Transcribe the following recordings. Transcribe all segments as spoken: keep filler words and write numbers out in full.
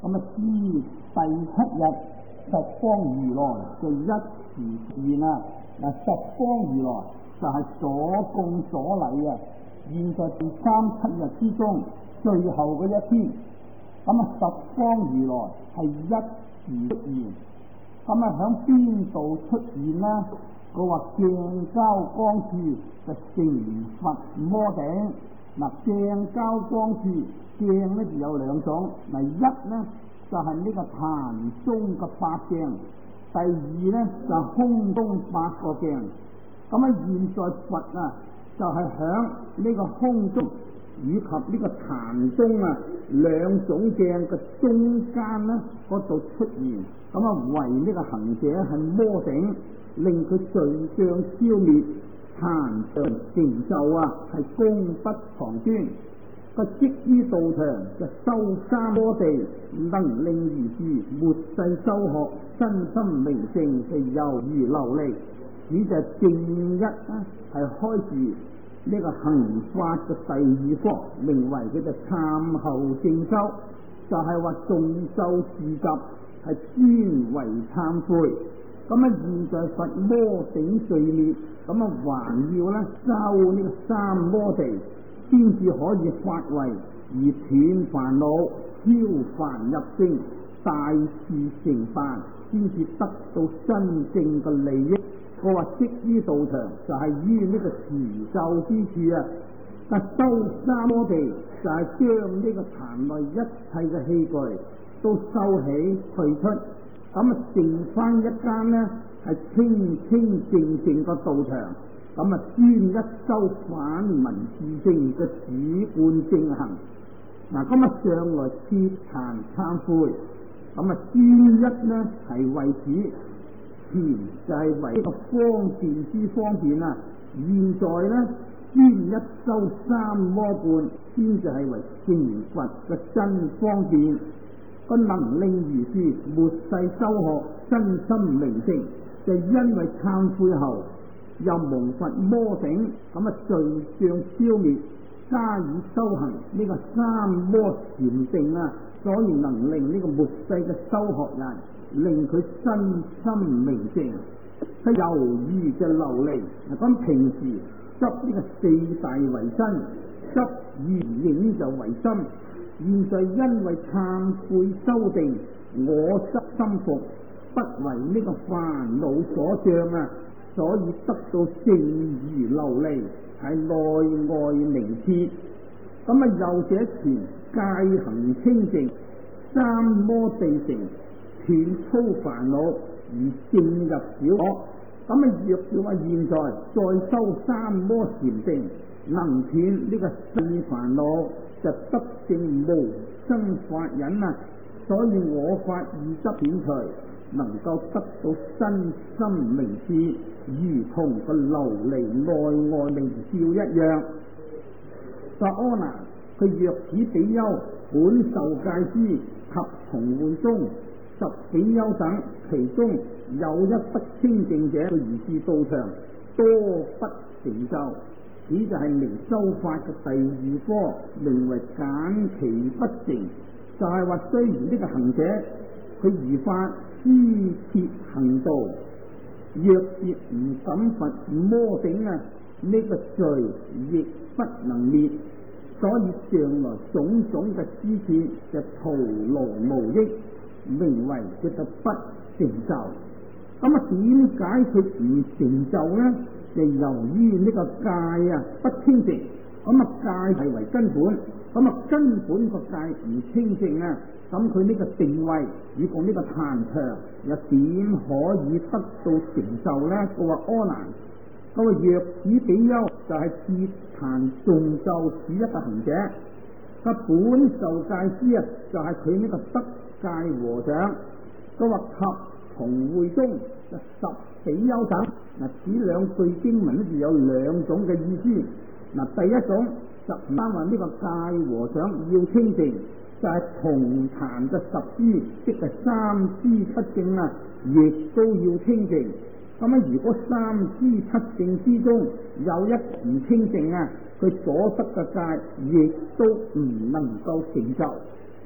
咁啊，至第七日十方如來就一時出現啦。嗱，十方如來就係所供所禮啊。現在第三七日之中最後嗰一天，咁啊，十方如來係一時出現。咁啊，響邊度出現啦？佢話鏡交光處就成佛摩頂。嗱，鏡交光處，鏡咧就有兩種。嗱，一咧就係、是、呢個壇中嘅八鏡，第二咧就係、是、空中八個鏡。咁啊，現在佛啊就係響呢個空中以及呢個壇中啊兩種鏡嘅中間咧嗰度出現。咁啊，為呢個行者係摩頂，令佢罪障消滅，壇上成就啊，係功不旁端。個即於道場就修三摩地，能令如是末世修學，身心明淨，就猶如琉璃。此就正一啊，係開示呢個行法嘅第二科，名為佢就懺後正修，就係話眾修事集係專為懺悔。咁啊，現在佛摩頂罪滅，咁啊還要咧修呢個三摩地，先至可以發慧而斷煩惱，超凡入聖，大事成辦，先至得到真正嘅利益。我話即於道場就係於呢個持咒之處啊，但修三摩地就係將呢個壇內一切嘅器具都收起退出，咁啊剩翻一間呢係清清淨淨個道場，咁啊專一修反聞自性嘅主觀正行。嗱，咁啊上來設壇懺悔，咁啊專一呢係為此。前就係為一個方便之方便啊！現在呢，專一修三摩半，先就係為成佛嘅真方便。個能令如是末世修學，身心明淨，就因為懺悔後又蒙佛摩頂，咁啊罪障消滅，加以修行呢個三摩禪定啊，所以能令呢個末世嘅修學人。令佢身心明淨，佢猶豫嘅琉璃。咁平時執呢個四大為身，執緣影就為心。現在因為懺悔修定，我執心服，不為呢個煩惱所障啊，所以得到淨如琉璃，係內外明徹。咁啊，右者前戒行清淨，三摩地成。斷粗煩惱而證入小我，咁啊若要話現在再修三摩禪定，能斷呢個細煩惱，就得證無生法忍啊！所以我法二執斷除，能夠得到身心明徹，如同個琉璃內外明照一樣。薩阿那，佢若此比丘本受戒師及同伴中。十比丘等，其中有一不清淨者，佢如是道場多不成就。此就係明修法嘅第二科，名為簡其不成。就係、是、話雖然呢個行者佢如法施設行道，若是唔感佛摩頂啊，呢、這個罪亦不能滅。所以將來種種嘅施設就徒勞無益。名為佢就不成就。咁啊，點解佢唔成就呢？就由於呢個戒啊不清淨。咁啊，戒係為根本。咁啊，根本個戒唔清淨啊，咁佢呢個定位以及呢個壇場又點可以得到成就呢？佢話阿難，咁啊，若此比丘就係設壇誦咒此一個行者，個本受戒師啊，就係佢呢個得戒和尚。佢話及同會中就十比丘等。嗱，此兩句經文咧就有兩種嘅意思。嗱，第一種就唔單話呢個戒和尚要清淨，就係、是、同壇嘅十支，即係三支七證啊，亦都要清淨。咁啊，如果三支七證之中有一唔清淨啊，佢所得嘅戒亦都唔能夠成就。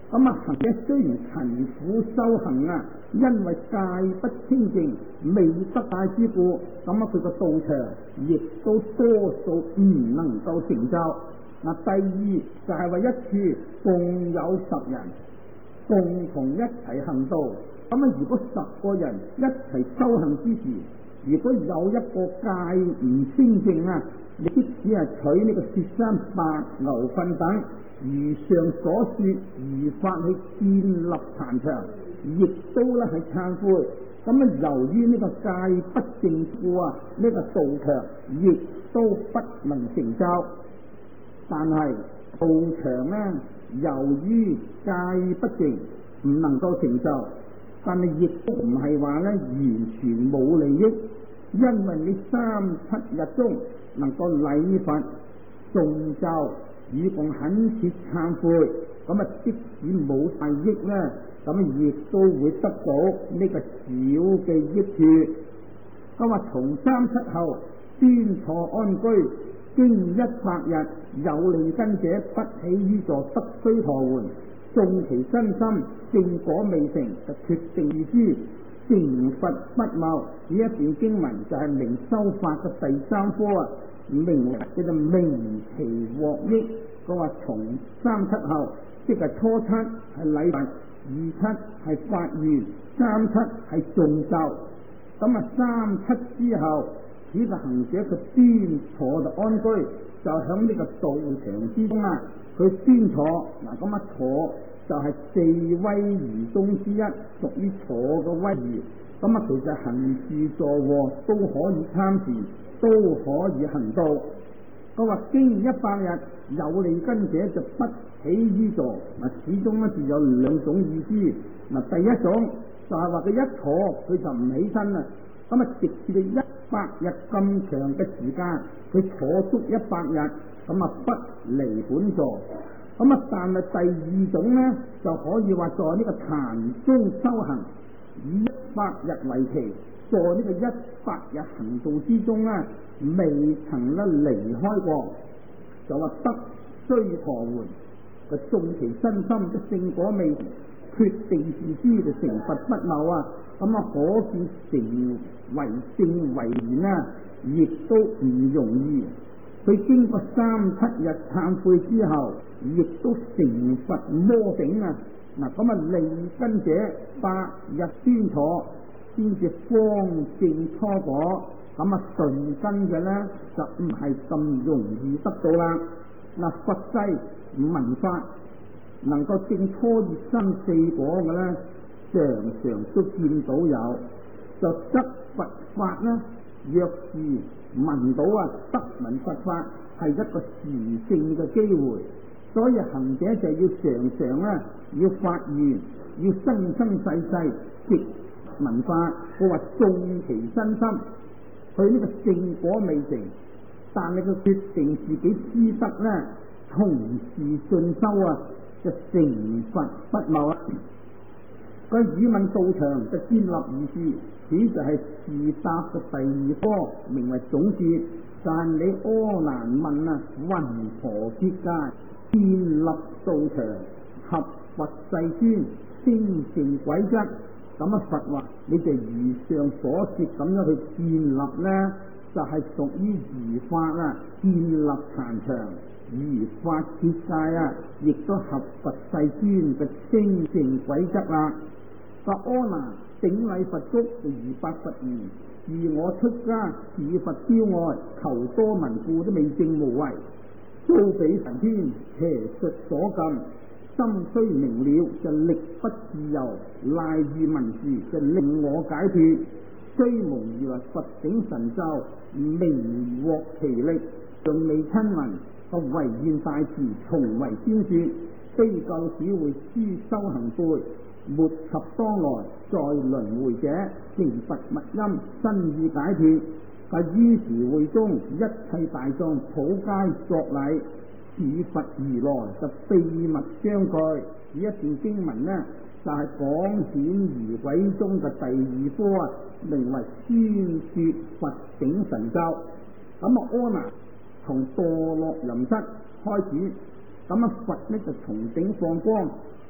咁啊，行者雖然勤苦修行啊，因為戒不清淨，未得戒之故，咁啊佢個道場亦都多數唔能夠成就。嗱，第二就係話一處共有十人共同一齊行道，咁啊如果十個人一齊修行之時，如果有一個戒唔清淨啊，你即使係取呢個雪山白牛糞等，如上所說而發去建立壇場，亦都咧係懺悔。咁啊，由於呢個戒不正故啊，呢、這個道場亦都不能成就。但係道場呢，由於戒不正，唔能夠成就，但係亦都唔係話咧完全冇利益，因為你三七日中能夠禮佛、誦咒、以共懇切懺悔，咁啊即使冇大益咧，咁亦都會得到呢個小嘅益處。咁話從三七後端坐安居，經一百日，有利根者不起於座，得須陀洹，縱其身心正果未成，就決定意之成佛不謬。呢一段經文就係明修法嘅第三科啊，明叫做明其獲益。佢話從三七後，即係初七係禮佛，二七係發願，三七係誦咒。咁啊三七之後，呢個行者佢端坐就安居，就響呢個道場之中啊，佢端坐嗱，咁啊坐就係四威儀中之一，屬於坐嘅威儀。咁啊其實行住坐臥都可以參禪，都可以行道。佢話經一百日，有利根者就不起於座。嗱，始終咧就有兩種意思。嗱，第一種就係話佢一坐佢就唔起身啦。咁啊，直至到一百日咁長嘅時間，佢坐足一百日，咁啊不離本座。咁啊，但係第二種咧，就可以話在呢個壇中修行，以一百日為期，在呢個一百日行道之中咧，未曾咧離開過，就話得須陀洹，就縱其身心嘅正果未決定自知就成佛不謬啊！咁啊，可見成為正為賢啊，亦都唔容易。佢經過三七日懺悔之後，亦都成佛摩頂啊！嗱，咁啊，利根者百日端坐，先至方正初果。咁啊，順根嘅咧就唔係咁容易得到啦。嗱，佛制聞法能夠證初二生四果嘅咧，常常都見到有，就得佛法咧。若是聞到啊，得聞佛法係一個殊勝嘅機會，所以行者就要常常咧要發願，要生生世世直聞法。佢話縱其身心，佢呢個正果未成，但係佢決定自己資德咧，同時進修啊，就成佛不謬啊！個語問道場就建立如是，此就係自答嘅第二科，名為總結。但你阿難問啊，云何結界建立道場，合佛世尊清淨軌則？咁啊，佛話你就如上所說咁樣去建立呢，就係、是、屬於如法啊，建立壇場。如法結界啊，亦都合佛世尊嘅清淨軌則啦。個阿難頂禮佛足，就如白佛言：自我出家似佛標外，求多聞故都未證無為。遭彼神天邪術所禁，心雖明了就力不自由，賴遇文字就令我解脫。雖蒙如來佛頂神咒，明獲其力，尚未親聞。個唯願大慈，從為先說，非救此會諸修行輩，沒及當來在輪迴者，成佛密因，身意解脫。啊！於時會中一切大眾普皆作禮，此佛如來就秘密相具。呢一段經文呢，就係、是、講顯儀軌中嘅第二科啊，名為宣說佛頂神咒。咁啊，阿難從墮落林室開始，咁啊佛呢就從頂放光，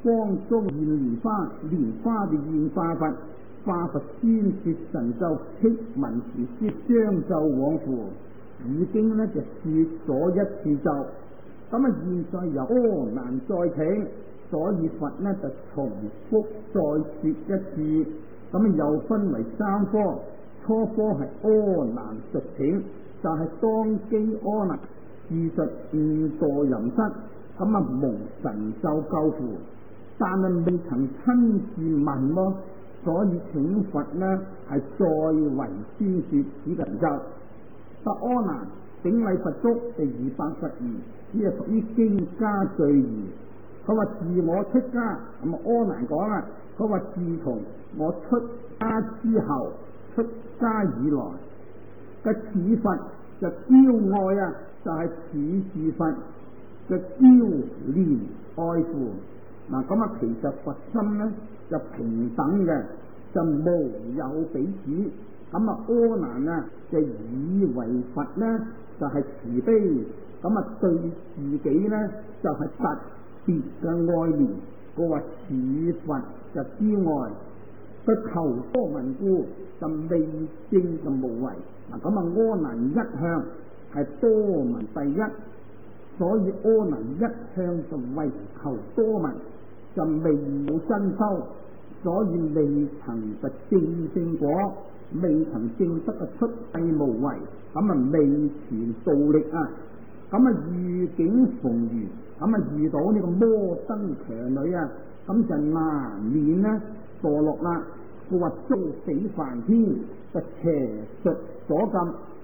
光中現蓮花，蓮花就現化佛，化佛宣說神咒，辟文持書，將咒往復，已經呢就說咗一次咒。咁啊，現在由阿難再請，所以佛呢就重複再說一次。咁啊，又分為三科，初科係阿難述請，就係、是、當機阿難自述誤墮淫室，咁啊蒙神咒救扶，但係未曾親自問咯，所以請佛呢係再為宣說此神咒。得阿難頂禮佛足就二百十二，只係屬於經家罪儀。佢話自我出家，咁啊阿難講啦，佢話自從我出家之後，出家以來嘅此佛就驕愛啊，就係此是佛嘅驕憐愛護。嗱咁啊，其實佛心呢就平等嘅，就無有彼此。咁啊，阿難啊就以為佛呢就係、是、慈悲，咁啊對自己呢就係、是、特別嘅愛憐。佢話此佛就驕愛，佢求多聞故就未證就無為。嗱咁啊，阿難一向係多聞第一，所以阿難一向就為求多聞，就未冇真修，所以未曾實證正果，未曾證得嘅出世無為，咁啊未全道力啊，咁啊遇境逢緣，咁啊遇到呢個摩登騎女啊，咁就難免呢墮落啦。佢話遭死梵天嘅邪術所禁，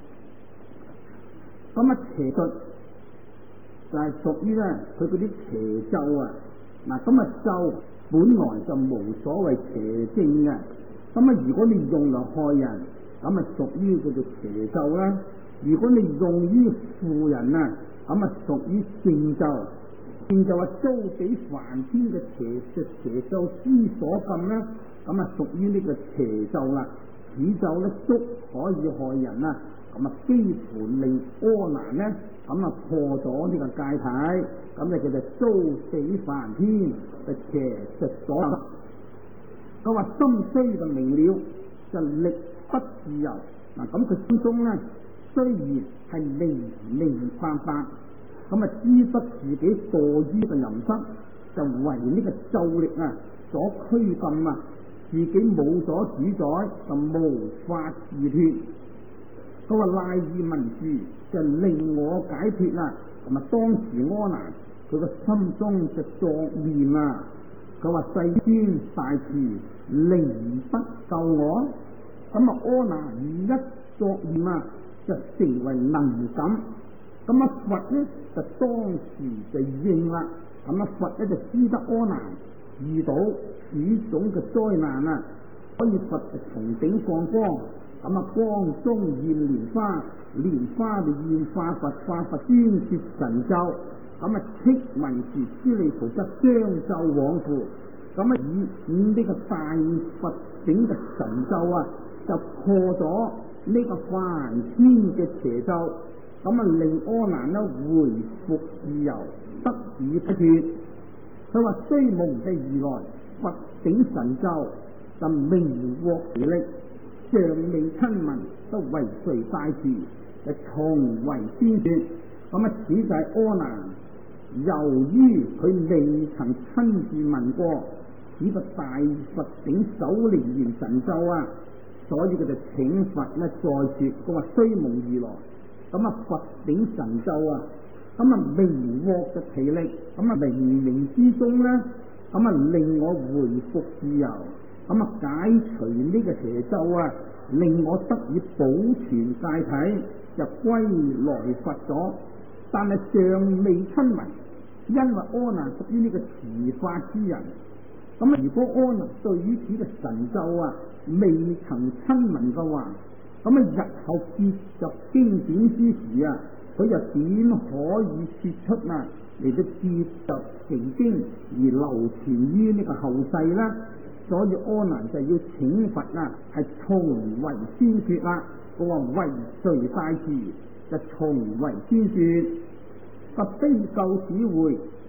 咁啊邪術就係屬於咧佢嗰啲邪咒啊。嗱咁啊咒本來就無所謂邪正嘅，咁啊如果你用嚟害人，咁啊屬於叫做邪咒啦。如果你用於負人啊，咁啊屬於正咒。正就話遭死梵天嘅邪術邪咒之所禁啦，咁啊屬於呢個邪咒啦。此咒咧足可以害人啦，咁啊幾乎令阿難呢咁啊破咗呢個戒體，咁就叫做遭死梵天嘅邪術所禁。佢話心雖就明了，就力不自由。嗱咁佢心中呢雖然係明明白白，咁啊知得自己墮於個淫室，就為呢個咒力啊所拘禁啊，自己冇咗主宰，就無法自脫。佢話賴以文字就令我解脫啦。咁啊當時阿難佢個心中就作念啊，佢話世尊大慈，寧不救我？咁啊阿難一作念啊，就成為能感。咁啊佛呢就當時就應啦。咁啊佛呢就知得阿難遇到此種嘅災難啊，所以佛就從頂放光。咁啊光中現蓮花，蓮花就現化佛，化佛宣說神咒。咁啊悉文持諸利菩薩將咒往復。咁啊以以呢個大佛整嘅神咒啊，就破咗呢個梵天嘅邪咒。咁啊令阿難呢回復自由，得以不脫。佢話雖蒙嘅如來佛頂神咒，就名獲其力，尚未親聞，都為誰帶住，就重為宣說。咁啊此就係阿難，由於佢未曾親自聞過此個大佛頂首楞嚴神咒啊，所以佢就請佛呢再說。佢話雖蒙如來，咁啊佛頂神咒啊，咁啊名獲嘅其力，咁啊冥冥之中呢，咁啊令我回復自由，咁啊解除呢個邪咒啊，令我得以保存戒體，就歸來佛咗。但係尚未親聞，因為阿難屬於呢個持法之人。咁啊如果阿難對於此嘅神咒啊未曾親聞嘅話，咁啊日後結集經典之時啊，佢又點可以說出啊嚟到結集成經而流傳於呢個後世呢？所以阿難就要請佛啊係重為宣說啦。佢話為誰帶住，就重為宣說。佛非救此會，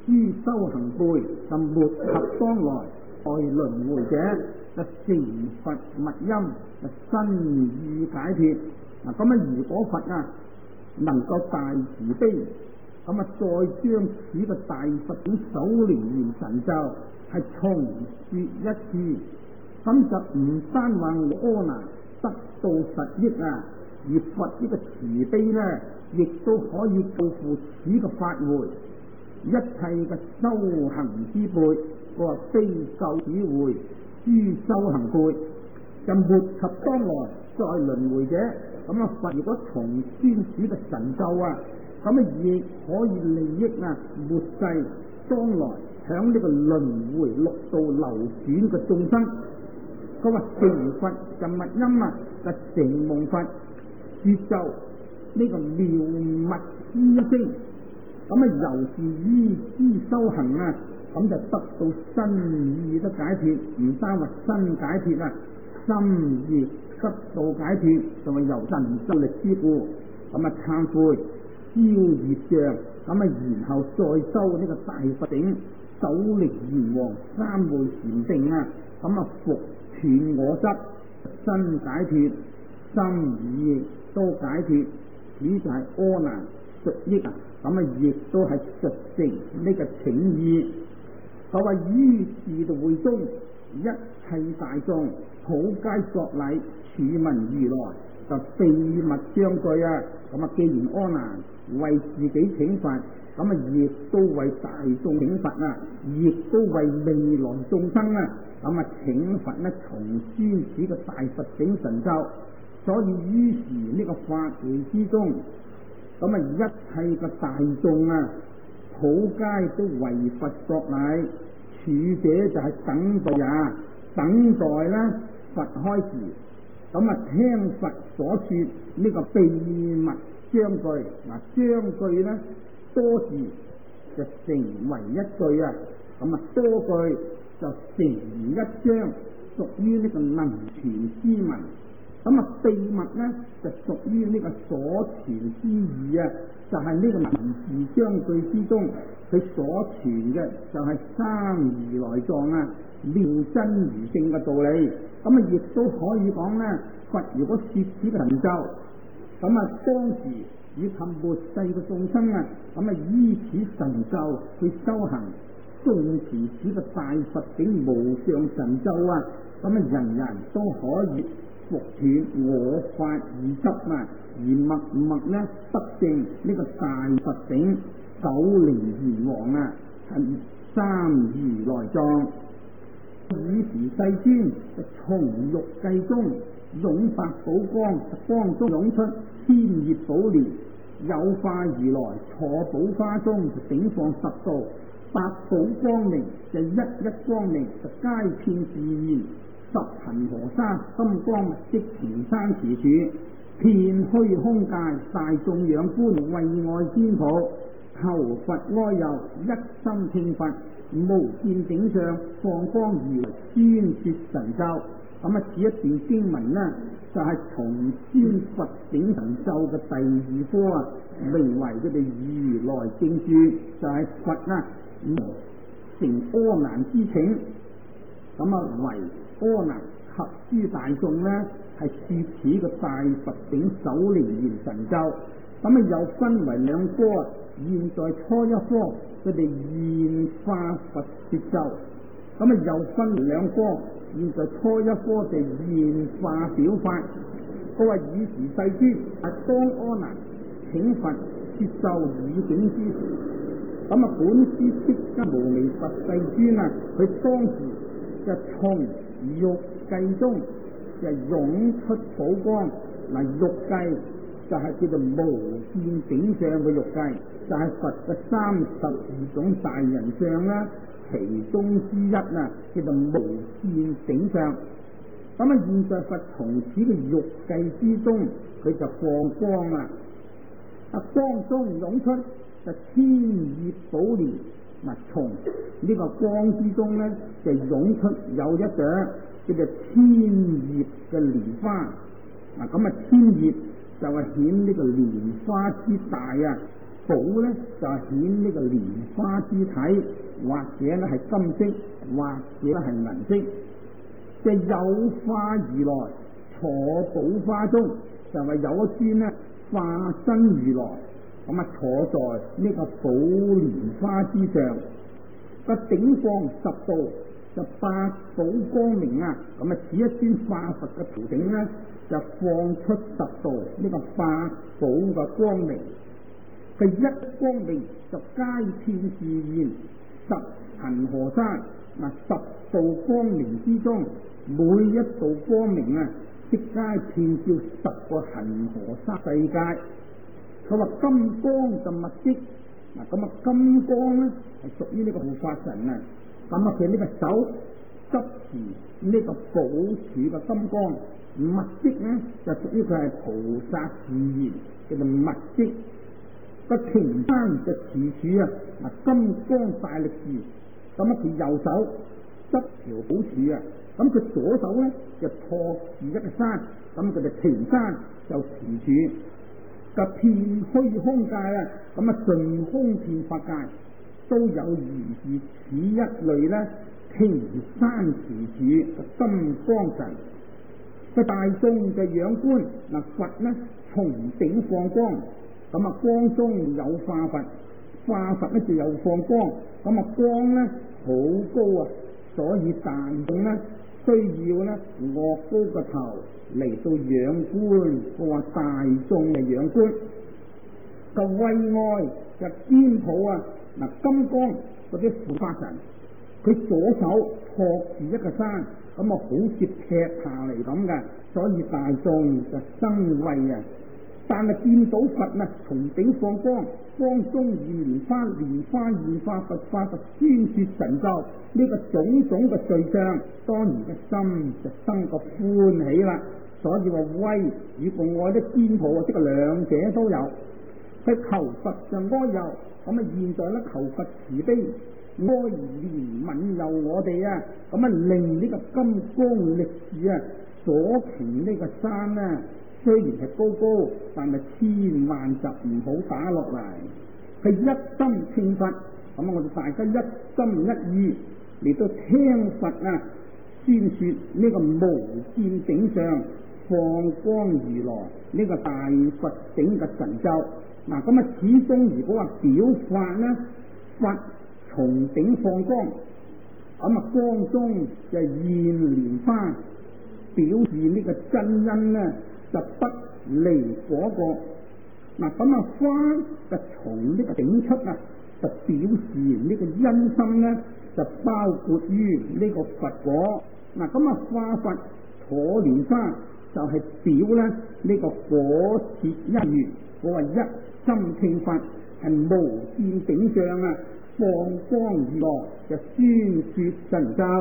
於修行輩就沒及當來在輪迴者就成佛密因就身意解脫。嗱，咁啊，如果佛啊能夠大慈悲，咁啊再將此個大佛嘅首楞嚴神咒係重說一次，咁就唔單話阿難得到實益啊，而佛呢個慈悲呢，亦都可以救護此個法會。一切嘅修行之輩，佢話非救此會諸修行輩就沒及當來在輪迴者。咁啊，佛如果重宣此嘅神咒啊，咁啊亦可以利益啊末世當來響呢個輪迴六道流轉嘅眾生。佢話成佛就密因啊，就成蒙佛節奏呢個妙密之聲。咁啊，由是依之修行啊，咁就得到身意得解脫，唔單話身解脫啊，心亦得到解脫，就係由神咒力之故。咁啊，懺悔消業障，咁啊，然後再修呢個大佛頂首力閻王三昧禪定啊，咁啊，復斷我執，身解脫，心意都解脫，此就係阿難述益啊。咁啊，亦都係述成呢個請意。佢話於是道會中，一切大眾普皆作禮，處聞如來就秘密相對啊。咁啊，既然阿難為自己請佛，咁啊，亦都為大眾請佛啊，亦都為未來眾生啊，咁啊，請佛呢重宣此個大佛頂神咒。所以於是呢個法會之中，咁啊，一切嘅大眾啊，普皆都為佛作禮，處者就係等待啊，等待咧佛開示，咁啊，聽佛所說呢個秘密章句。嗱，章句咧多字就成為一句啊，咁啊，多句就成一章，屬於呢個能傳之文。咁啊，秘密咧就屬於呢個所傳之義啊，就係、是、呢個文字章句之中，佢所傳嘅就係三如來藏啊，妙真如性嘅道理。咁啊，亦都可以講咧，佛如果說此嘅神咒，咁啊，當時以及末世嘅眾生啊，咁啊，依此神咒去修行，誦持此嘅大佛頂無上神咒啊，咁啊，人人都可以復斷我法二執啊，而默默呢得證呢個大佛頂首楞嚴王啊，係三如來藏。以時世尊就從欲界中湧發寶光，光中湧出千葉寶蓮，有化如來坐寶花中，就頂放十道八寶光明，就一一光明就皆遍示現。十恆河沙金光即前山持處，遍虛空界大眾仰觀，為愛瞻普，求佛哀佑，一心聽佛，無見頂上放光如來宣說神咒。咁啊，此一段經文呢，就係、是、重宣佛頂神咒嘅第二科啊，名為佢哋如來正說，就係、是、佛啊成阿難之請，咁啊為阿難及諸大眾呢，係說此個大佛頂首楞嚴神咒。咁啊又分為兩科啊，現在初一科佢哋現化佛說咒，咁啊又分為兩科，現在初一科就現化表法。佢話以時世尊啊，當阿難請佛說咒以警之時，咁啊本師釋迦牟尼佛世尊啊，佢當時就從欲界中就湧出寶光。嗱，欲界就係叫做無見頂相嘅欲界，就係、是、佛嘅三十二種大人相啦，其中之一啊，叫做無見頂相。咁啊，現在佛從此嘅欲界之中，佢就放光啦。啊，光中湧出就千葉寶蓮。嗱，從呢個光之中咧，就湧出有一朵叫做千葉嘅蓮花。嗱，咁啊，千葉就係顯呢個蓮花之大啊。 寶咧就係顯呢個蓮花之體，或者咧係金色，或者咧係銀色。即係有化如來坐寶花中，就係有一尊咧化身如來，咁啊坐在呢個寶蓮花之上，個頂放十度，就八寶光明啊！咁啊似一尊化佛嘅頭頂咧，就放出十度呢個八寶嘅光明。佢一光明就皆遍示現十恒河沙。嗱，十道光明之中，每一道光明啊，即皆遍照十個恒河沙世界。佢話金光就密積，嗱咁啊金光咧係屬於呢個護法神啊。咁啊佢呢個手執持呢個寶柱嘅金光，密積咧就屬於佢係菩薩自然叫做密積。個擎山就持柱啊，嗱金光大力士。咁啊佢右手執條寶柱啊，咁佢左手咧就托住一個山，咁佢就擎山就持柱。個遍虛空界啊，咁啊順空遍法界都有如是此一類咧，擎山持柱個金光神。個大眾嘅仰觀，嗱佛咧從頂放光，咁啊光中有化佛，化佛咧就有放光，咁啊光咧好高啊，所以大眾咧需要咧岳高個頭嚟到仰觀，我話大眾嘅仰觀。個慧愛就肩抱啊，嗱金剛嗰啲護法神，佢左手托住一個山，咁啊好似劈下嚟咁嘅，所以大眾就生畏啊。但係見到佛啊，從頂放光，光中現蓮花，蓮花現化佛，化佛宣說神咒，呢、這個種種嘅瑞相，當然嘅心就生個歡喜啦。所以話威與個愛的肩抱啊，即係兩者都有。佢求佛就哀佑，咁啊現在咧求佛慈悲哀憐憫佑我哋啊，咁啊令呢個金剛力士啊所擎呢個山啊，雖然係高高，但係千萬就唔好打落嚟。佢一心聽佛，咁啊我哋大家一心一意嚟到聽佛啊宣說呢個無見頂上放光如來呢、這個大佛頂嘅神咒。嗱咁啊，始終如果話表法咧，佛從頂放光，咁啊光中就現蓮花，表示呢個真因咧就不離嗰個。嗱咁啊花就從呢個頂出啊，就表示呢個因心咧就包括於呢個佛果。嗱咁啊化佛坐蓮花就係表咧呢個果切因緣。我話一心聽佛係無見頂上啊，放光如來就宣說神咒。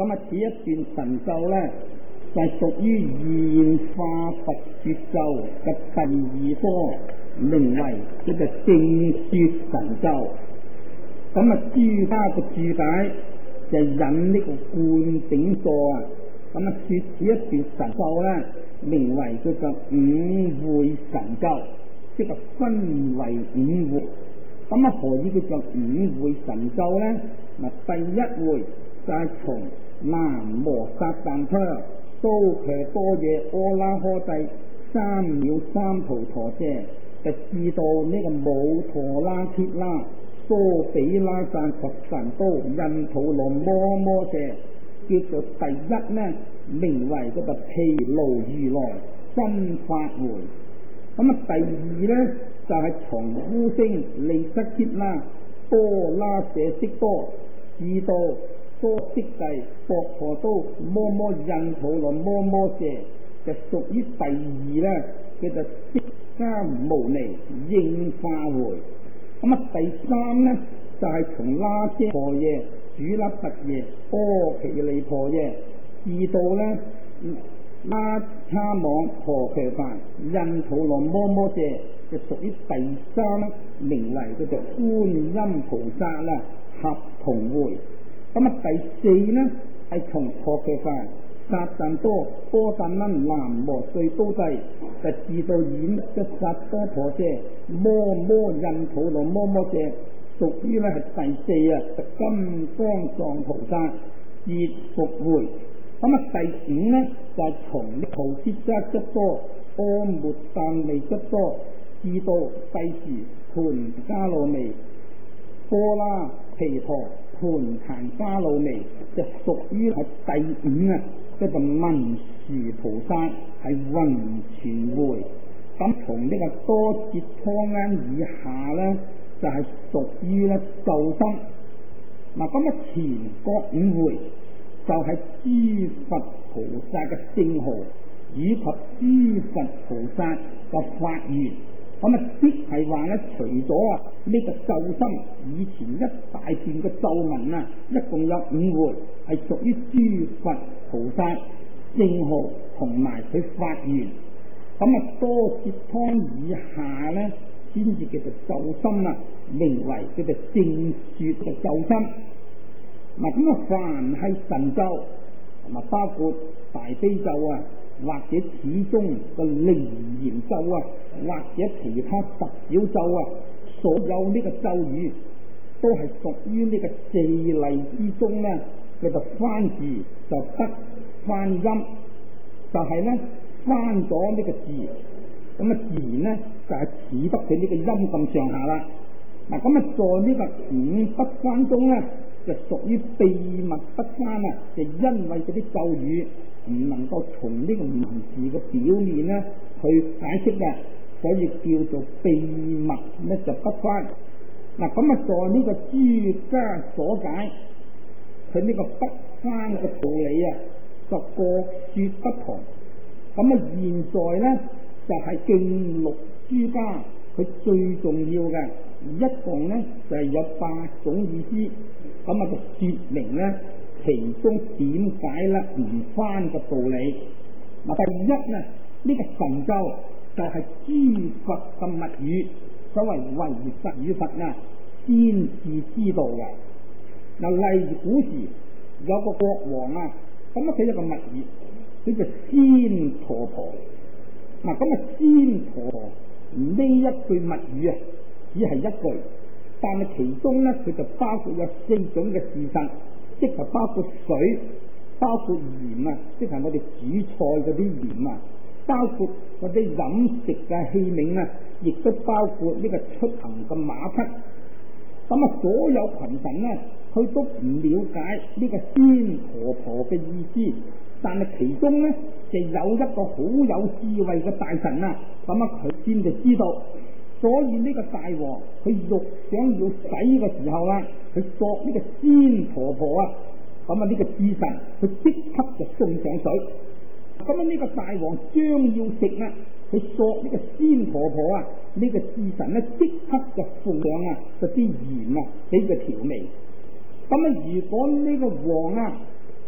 咁啊，此一段神咒咧，就係屬於現化佛說咒嘅第二科，名為叫做正說神咒。咁啊，諸家嘅注解就引呢個灌頂座啊，咁啊，說此一段神咒咧，名為叫做五會神咒，即係分為五會。咁啊，何以叫做五會神咒咧？嗱，第一會就係從南無薩旦陀蘇毗多耶阿拉呵帝三藐三菩提者，就至到呢個母陀拉鐵拉蘇比拉讚佛神都印土羅摩摩者，叫做第一呢，名為嗰個毗盧如來真法會。咁啊，第二呢，就係、是、從烏星利失羯拉多拉舍悉多至到多悉地博婆都摩摩印土羅摩摩者，就屬於第二呢，叫做釋迦牟尼應化會。咁啊，第三呢，就係、是、從拉遮婆耶主拉特耶波毗利婆耶至到呢拉叉網婆毗梵印土羅摩摩者，就屬於第三呢，名為叫做觀音菩薩啦合同會。咁啊，第四呢，係從婆毗梵薩旦多波旦恩南無瑞都帝，就至到演嘅薩多婆者摩摩印土羅摩摩者，屬於呢係第四啊，就金剛藏菩薩結伏會。咁啊，第五呢，就係、是、從菩薩迦質多阿末旦利質多至到世時盤迦路尼波拉毗陀盤檀迦路尼，就屬於係第五啊，即係文殊菩薩係雲泉會。咁從呢個多杰多啱以下呢，就係、是、屬於咧咒心。嗱，咁啊，前各五會就係諸佛菩薩嘅聖號，以及諸佛菩薩嘅法緣。咁啊，即係話咧，除咗啊呢個咒心以前一大段嘅咒文啊，一共有五回，係屬於諸佛菩薩聖號同埋佢法緣。咁啊，多杰湯以下咧，先至叫做咒心啊，名為叫做正說嘅咒心。嗱，咁啊，凡係神咒，同埋包括大悲咒啊，或者始終嘅靈言咒啊，或者其他十小咒啊，所有呢個咒語都係屬於呢個四例之中咧，叫做翻字就得翻音，就係、是、咧翻咗呢個字，咁啊自然咧就係、是、似得佢呢個音咁上下啦。嗱，咁啊在呢個五不翻中咧，就屬於秘密不翻啊，就因為嗰啲咒語唔能夠從呢個文字嘅表面咧去解釋嘅，所以叫做秘密咧就不翻。嗱，咁啊在呢個諸家所解，佢呢個不翻嘅道理啊，就各說不同。咁啊現在咧就係、是、經錄諸家，佢最重要嘅一共咧就係、是、有八種意思。咁啊，就說明咧，其中點解咧唔翻嘅道理。嗱，第一咧，呢、這個神咒就係諸佛嘅密語，所謂唯實與佛啊，先至知道嘅。嗱，例如古時有個國王啊，咁啊佢有個密語，佢就仙陀婆。嗱，咁啊仙陀婆呢一句密語啊，只係一句。但係其中咧，佢就包括有四種嘅事實，即係包括水，包括鹽啊，即係我哋煮菜嗰啲鹽啊，包括嗰啲飲食嘅器皿啊，亦都包括呢個出行嘅馬匹。咁啊，所有群臣咧，佢都唔了解呢個仙陀婆嘅意思，但係其中咧就有一個好有智慧嘅大臣啊，咁啊佢先就知道。所以呢個大王佢欲想要洗嘅時候啦，佢索呢個仙陀婆啊，咁啊呢個智臣佢即刻就送上水。咁啊呢個大王將要食啦，佢索呢個仙陀婆啊，呢、這個智臣咧即刻就奉上啊嗰啲鹽啊俾佢調味。咁啊如果呢個王啊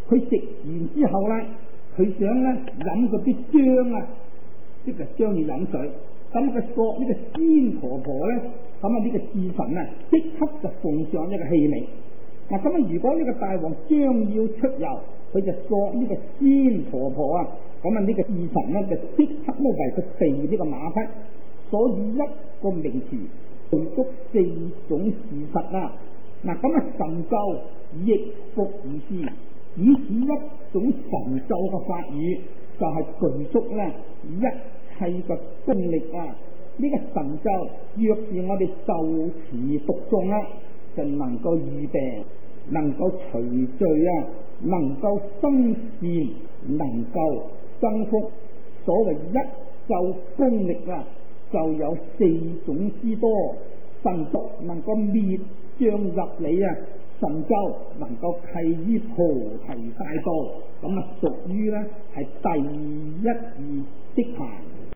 佢食完之後咧，佢想咧飲嗰啲漿啊，即係漿要飲水。咁個索呢個仙婆婆咧，咁啊呢個智神啊，即刻就奉上一個器皿。嗱咁啊，如果呢個大王將要出遊，佢就索呢個仙婆婆啊，咁啊呢個智神咧就即刻咧為佢備呢個馬匹。所以一個名詞具足四種事實啦。嗱咁啊，神咒亦復如是，以此一種神咒嘅法語就係具足咧一切嘅功力啊！呢、這個神咒若是我哋受持讀誦啊，就能夠愈病，能夠除罪啊，能夠生善，能夠增福。所謂一咒功力啊，就有四種之多。神咒能夠滅障入理啊，神咒能夠契於菩提大道，咁啊屬於咧係第一義的行。